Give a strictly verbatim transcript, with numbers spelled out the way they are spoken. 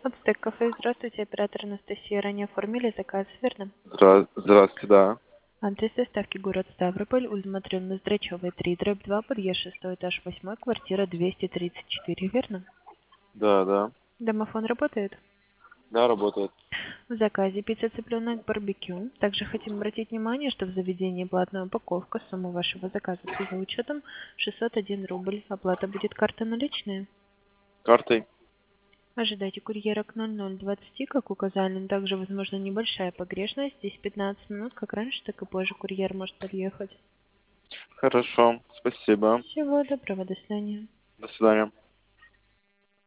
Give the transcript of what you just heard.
Ацтек кафе, здравствуйте, оператор Анастасия. Ранее оформили заказ, верно? Здра- Здравствуйте, да. Адрес доставки город Ставрополь, улица Матрёны Здрачевой, три, дробь два, подъезд шестой этаж, восьмой, квартира двести тридцать четыре, верно? Да, да. Домофон работает? Да, работает. В заказе пицца цыпленок барбекю. Также хотим обратить внимание, что в заведении платная упаковка. Сумма вашего заказа с его учетом шестьсот один рубль. Оплата будет карта наличные. Картой? Ожидайте курьера к ноль ноль двадцать, как указали. Также, возможно, небольшая погрешность. Здесь пятнадцать минут, как раньше, так и позже курьер может подъехать. Хорошо, спасибо. Всего доброго, до свидания. До свидания.